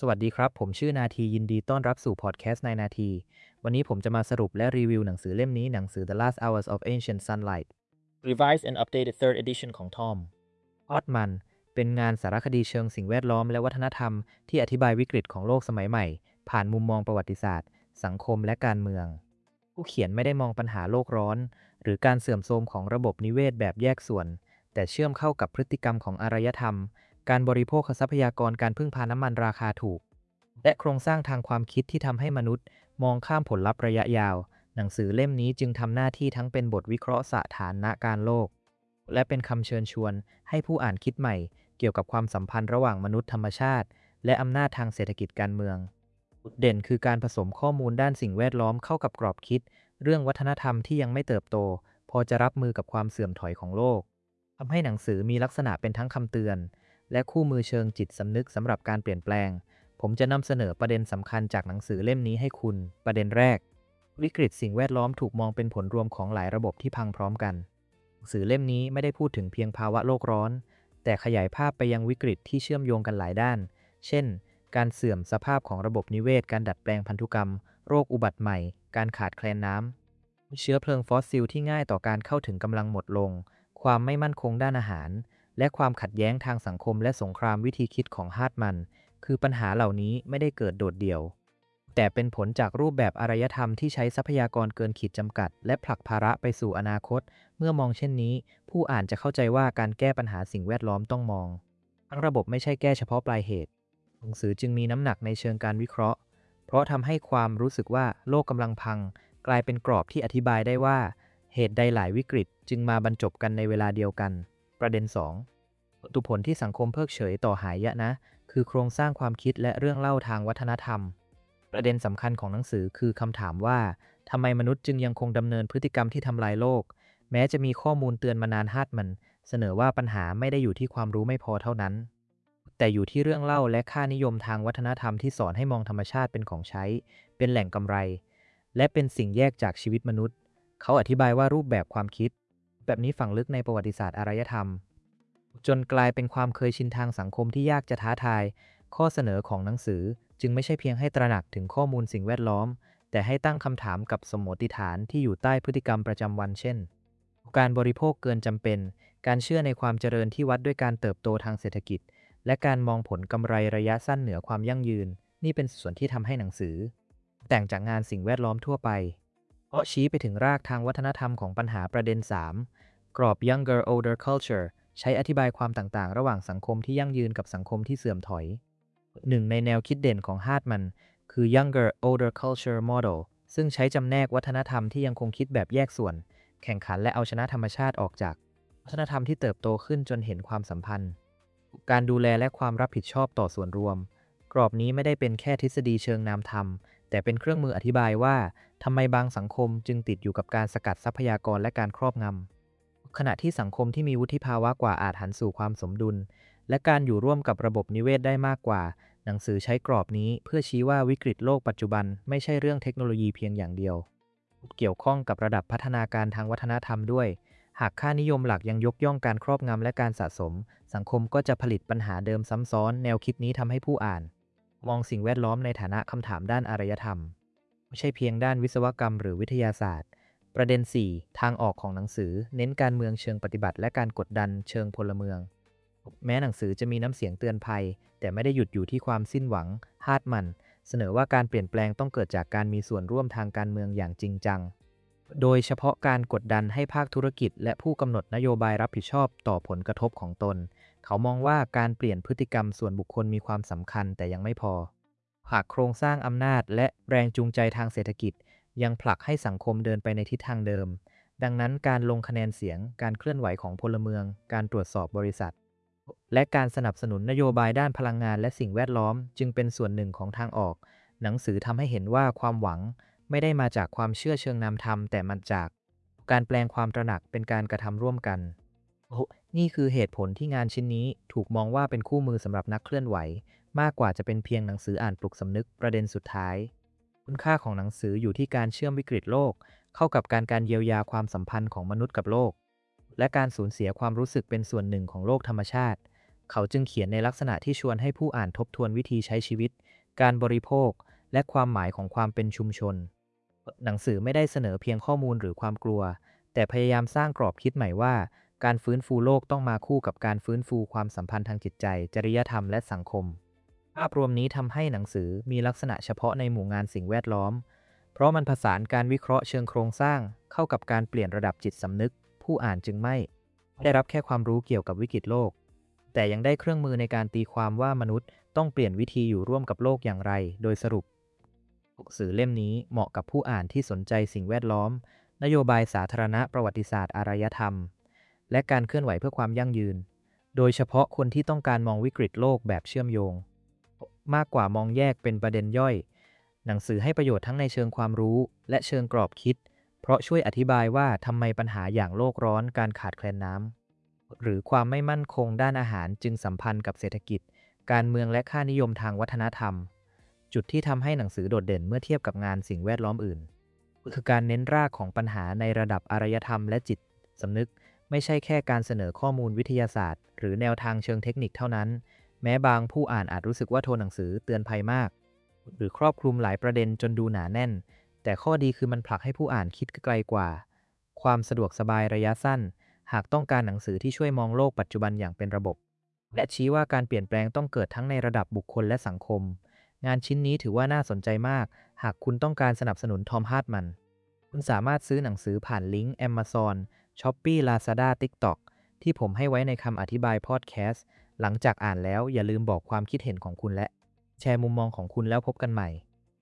สวัสดีครับผมชื่อนาทียินดีต้อนรับสู่พอดแคสต์ในนาทีวันนี้ผมจะมาสรุปและรีวิวหนังสือเล่มนี้หนังสือ The Last Hours of Ancient Sunlight Revised and Updated Third Edition ของทอมออตมันเป็นงานสารคดีเชิงสิ่งแวดล้อมและวัฒนธรรมที่อธิบายวิกฤตของโลกสมัยใหม่ผ่านมุมมองประวัติศาสตร์สังคมและการเมืองผู้เขียนไม่ได้มองปัญหาโลกร้อนหรือการเสื่อมโทรมของระบบนิเวศแบบแยกส่วนแต่เชื่อมเข้ากับพฤติกรรมของอารยธรรมการบริโภคทรัพยากรการพึ่งพาน้ำมันราคาถูก และโครงสร้างทางความคิดที่ทำให้มนุษย์มองข้ามผลลัพธ์ระยะยาว หนังสือเล่มนี้จึงทำหน้าที่ทั้งเป็นบทวิเคราะห์สถานะการโลก และเป็นคำเชิญชวนให้ผู้อ่านคิดใหม่เกี่ยวกับความสัมพันธ์ระหว่างมนุษย์ธรรมชาติและอำนาจทางเศรษฐกิจการเมืองจุดเด่นคือการผสมข้อมูลด้านสิ่งแวดล้อมเข้ากับกรอบคิดเรื่องวัฒนธรรมที่ยังไม่เติบโตพอจะรับมือกับความเสื่อมถอยของโลกทำให้หนังสือมีลักษณะเป็นทั้งคำเตือนและคู่มือเชิงจิตสำนึกสำหรับการเปลี่ยนแปลง ผมจะนำเสนอประเด็นสำคัญจากหนังสือเล่มนี้ให้คุณ ประเด็นแรก วิกฤตสิ่งแวดล้อมถูกมองเป็นผลรวมของหลายระบบที่พังพร้อมกัน หนังสือเล่มนี้ไม่ได้พูดถึงเพียงภาวะโลกร้อน แต่ขยายภาพไปยังวิกฤตที่เชื่อมโยงกันหลายด้าน เช่น การเสื่อมสภาพของระบบนิเวศ การดัดแปลงพันธุกรรม โรคอุบัติใหม่ การขาดแคลนน้ำ เชื้อเพลิงฟอสซิลที่ง่ายต่อการเข้าถึงกำลังหมดลง ความไม่มั่นคงด้านอาหาร และความขัดแย้งทางสังคมและสงครามวิธีคิดของฮาร์ทมัน คือปัญหาเหล่านี้ไม่ได้เกิดโดดเดี่ยวแต่เป็นผลจากรูปแบบอารยธรรมที่ใช้ทรัพยากรเกินขีดจำกัดและผลักภาระไปสู่อนาคตเมื่อมองเช่นนี้ผู้อ่านจะเข้าใจว่าการแก้ปัญหาสิ่งแวดล้อมต้องมองทั้งระบบไม่ใช่แก้เฉพาะปลายเหตุหนังสือจึงมีน้ำหนักในเชิงการวิเคราะห์เพราะทำให้ความรู้สึกว่าโลกกำลังพังกลายเป็นกรอบที่อธิบายได้ว่าเหตุใดหลายวิกฤตจึงมาบรรจบกันในเวลาเดียวกันประเด็น2ตุผลที่สังคมเพิกเฉยต่อหายนะคือโครงสร้างความคิดและเรื่องเล่าทางวัฒนธรรมประเด็นสำคัญของหนังสือคือคำถามว่าทำไมมนุษย์จึงยังคงดำเนินพฤติกรรมที่ทำลายโลกแม้จะมีข้อมูลเตือนมานานฮาร์ทมันเสนอว่าปัญหาไม่ได้อยู่ที่ความรู้ไม่พอเท่านั้นแต่อยู่ที่เรื่องเล่าและค่านิยมทางวัฒนธรรมที่สอนให้มองธรรมชาติเป็นของใช้เป็นแหล่งกำไรและเป็นสิ่งแยกจากชีวิตมนุษย์เขาอธิบายว่ารูปแบบความคิดแบบนี้ฝังลึกในประวัติศาสตร์อารยธรรมจนกลายเป็นความเคยชินทางสังคมที่ยากจะท้าทายข้อเสนอของหนังสือจึงไม่ใช่เพียงให้ตระหนักถึงข้อมูลสิ่งแวดล้อมแต่ให้ตั้งคำถามกับสมมติฐานที่อยู่ใต้พฤติกรรมประจำวันเช่นการบริโภคเกินจำเป็นการเชื่อในความเจริญที่วัดด้วยการเติบโตทางเศรษฐกิจและการมองผลกำไรระยะสั้นเหนือความยั่งยืนนี่เป็นส่วนที่ทำให้หนังสือแต่งจากงานสิ่งแวดล้อมทั่วไปเพราะชี้ไปถึงรากทางวัฒนธรรมของปัญหาประเด็น3กรอบ Younger Older Culture ใช้อธิบายความต่างๆระหว่างสังคมที่ยั่งยืนกับสังคมที่เสื่อมถอยหนึ่งในแนวคิดเด่นของฮาร์ทมันคือ Younger Older Culture Model ซึ่งใช้จำแนกวัฒนธรรมที่ยังคงคิดแบบแยกส่วนแข่งขันและเอาชนะธรรมชาติออกจากวัฒนธรรมที่เติบโตขึ้นจนเห็นความสัมพันธ์การดูแลและความรับผิดชอบต่อส่วนรวมกรอบนี้ไม่ได้เป็นแค่ทฤษฎีเชิงนามธรรมแต่เป็นเครื่องมืออธิบายว่าทำไมบางสังคมจึงติดอยู่กับการสกัดทรัพยากรและการครอบงำขณะที่สังคมที่มีวุฒิภาวะกว่าอาจหันสู่ความสมดุลและการอยู่ร่วมกับระบบนิเวศได้มากกว่าหนังสือใช้กรอบนี้เพื่อชี้ว่าวิกฤตโลกปัจจุบันไม่ใช่เรื่องเทคโนโลยีเพียงอย่างเดียวเกี่ยวข้องกับระดับพัฒนาการทางวัฒนธรรมด้วยหากค่านิยมหลักยังยกย่องการครอบงำและการสะสมสังคมก็จะผลิตปัญหาเดิมซ้ำซ้อนแนวคิดนี้ทำให้ผู้อ่านมองสิ่งแวดล้อมในฐานะคำถามด้านอารยธรรมไม่ใช่เพียงด้านวิศวกรรมหรือวิทยาศาสตร์ประเด็น4ทางออกของหนังสือเน้นการเมืองเชิงปฏิบัติและการกดดันเชิงพลเมืองแม้หนังสือจะมีน้ำเสียงเตือนภัยแต่ไม่ได้หยุดอยู่ที่ความสิ้นหวังฮาร์ทมันเสนอว่าการเปลี่ยนแปลงต้องเกิดจากการมีส่วนร่วมทางการเมืองอย่างจริงจังโดยเฉพาะการกดดันให้ภาคธุรกิจและผู้กำหนดนโยบายรับผิดชอบต่อผลกระทบของตนเขามองว่าการเปลี่ยนพฤติกรรมส่วนบุคคลมีความสำคัญแต่ยังไม่พอหากโครงสร้างอำนาจและแรงจูงใจทางเศรษฐกิจยังผลักให้สังคมเดินไปในทิศทางเดิมดังนั้นการลงคะแนนเสียงการเคลื่อนไหวของพลเมืองการตรวจสอบบริษัทและการสนับสนุนนโยบายด้านพลังงานและสิ่งแวดล้อมจึงเป็นส่วนหนึ่งของทางออกหนังสือทำให้เห็นว่าความหวังไม่ได้มาจากความเชื่อเชิงนามธรรมแต่มันจากการแปลงความตระหนักเป็นการกระทำร่วมกันนี่คือเหตุผลที่งานชิ้นนี้ถูกมองว่าเป็นคู่มือสำหรับนักเคลื่อนไหวมากกว่าจะเป็นเพียงหนังสืออ่านปลุกสำนึกประเด็นสุดท้ายคุณค่าของหนังสืออยู่ที่การเชื่อมวิกฤตโลกเข้ากับการเยียวยาความสัมพันธ์ของมนุษย์กับโลกและการสูญเสียความรู้สึกเป็นส่วนหนึ่งของโลกธรรมชาติเขาจึงเขียนในลักษณะที่ชวนให้ผู้อ่านทบทวนวิธีใช้ชีวิตการบริโภคและความหมายของความเป็นชุมชนหนังสือไม่ได้เสนอเพียงข้อมูลหรือความกลัวแต่พยายามสร้างกรอบคิดใหม่ว่าการฟื้นฟูโลกต้องมาคู่กับการฟื้นฟูความสัมพันธ์ทางจิตใจจริยธรรมและสังคมภาพรวมนี้ทำให้หนังสือมีลักษณะเฉพาะในหมู่งานสิ่งแวดล้อมเพราะมันผสานการวิเคราะห์เชิงโครงสร้างเข้ากับการเปลี่ยนระดับจิตสำนึกผู้อ่านจึงไม่ได้รับแค่ความรู้เกี่ยวกับวิกฤตโลกแต่ยังได้เครื่องมือในการตีความว่ามนุษย์ต้องเปลี่ยนวิธีอยู่ร่วมกับโลกอย่างไรโดยสรุปหนังสือเล่มนี้เหมาะกับผู้อ่านที่สนใจสิ่งแวดล้อมนโยบายสาธารณะประวัติศาสตร์อารยธรรมและการเคลื่อนไหวเพื่อความยั่งยืนโดยเฉพาะคนที่ต้องการมองวิกฤตโลกแบบเชื่อมโยงมากกว่ามองแยกเป็นประเด็นย่อยหนังสือให้ประโยชน์ทั้งในเชิงความรู้และเชิงกรอบคิดเพราะช่วยอธิบายว่าทำไมปัญหาอย่างโลกร้อนการขาดแคลนน้ำหรือความไม่มั่นคงด้านอาหารจึงสัมพันธ์กับเศรษฐกิจการเมืองและค่านิยมทางวัฒนธรรมจุดที่ทำให้หนังสือโดดเด่นเมื่อเทียบกับงานสิ่งแวดล้อมอื่นคือการเน้นรากของปัญหาในระดับอารยธรรมและจิตสำนึกไม่ใช่แค่การเสนอข้อมูลวิทยาศาสตร์หรือแนวทางเชิงเทคนิคเท่านั้นแม้บางผู้อ่านอาจรู้สึกว่าโทนหนังสือเตือนภัยมากหรือครอบคลุมหลายประเด็นจนดูหนาแน่นแต่ข้อดีคือมันผลักให้ผู้อ่านคิดไกลกว่าความสะดวกสบายระยะสั้นหากต้องการหนังสือที่ช่วยมองโลกปัจจุบันอย่างเป็นระบบและชี้ว่าการเปลี่ยนแปลงต้องเกิดทั้งในระดับบุคคลและสังคมงานชิ้นนี้ถือว่าน่าสนใจมากหากคุณต้องการสนับสนุนทอมฮาร์ทมันคุณสามารถซื้อหนังสือผ่านลิงก์ Amazon Shopee Lazada TikTok ที่ผมให้ไว้ในคำอธิบายพอดแคสต์หลังจากอ่านแล้วอย่าลืมบอกความคิดเห็นของคุณและแชร์มุมมองของคุณแล้วพบกันใหม่